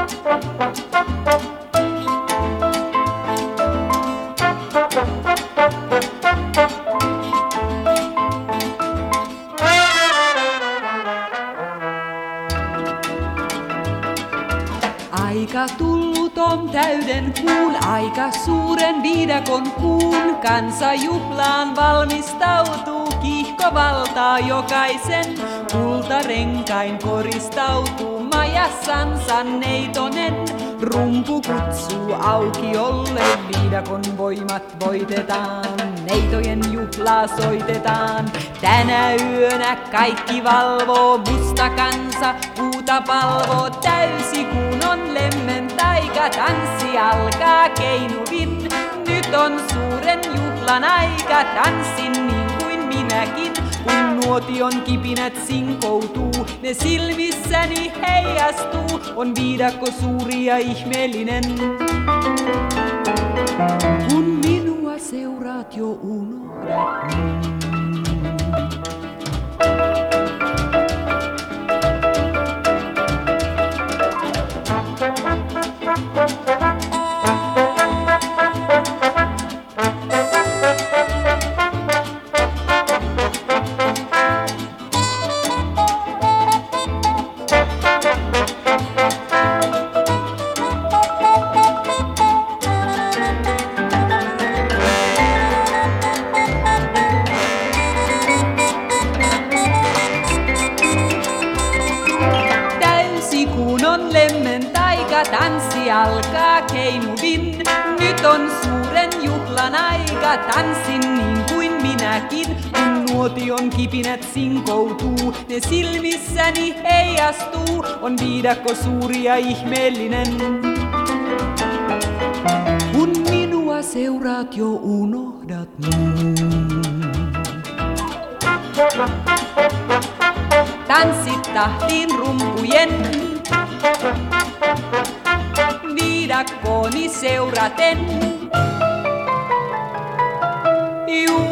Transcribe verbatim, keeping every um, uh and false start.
Aika tullut on täyden kuun, aika suuren viidakon kuun. Kansa juhlaan valmistautuu, kiihko valtaa jokaisen. Kultarenkain koristautuu majassansa neitonen. Rumpu kutsuu aukiolle, viidakon voimat voitetaan. Neitojen juhlaa soitetaan, tänä yönä kaikki valvoo. Musta kansa puuta palvoo, täysi kuun on lemmen taika. Tanssi alkaa keinuvin, nyt on suuren juhlan aika. Tanssin niin kuin minäkin, kun nuotion kipinät sinkoutuu. Ne silmissäni heijastuu, on viidakko suuri ja ihmeellinen. Kun minua seuraat jo unohdat niin. On lemmen taika, tanssi alkaa keinuvin. Nyt on suuren juhlan aika, tanssin niin kuin minäkin. Kun nuotion kipinät sinkoutuu, ne silmissäni heijastuu. On viidakko suuri ja ihmeellinen. Kun minua seuraat jo unohdat muun. Tanssit tahtiin rumpujen, viidakkooni seuraten. Juu.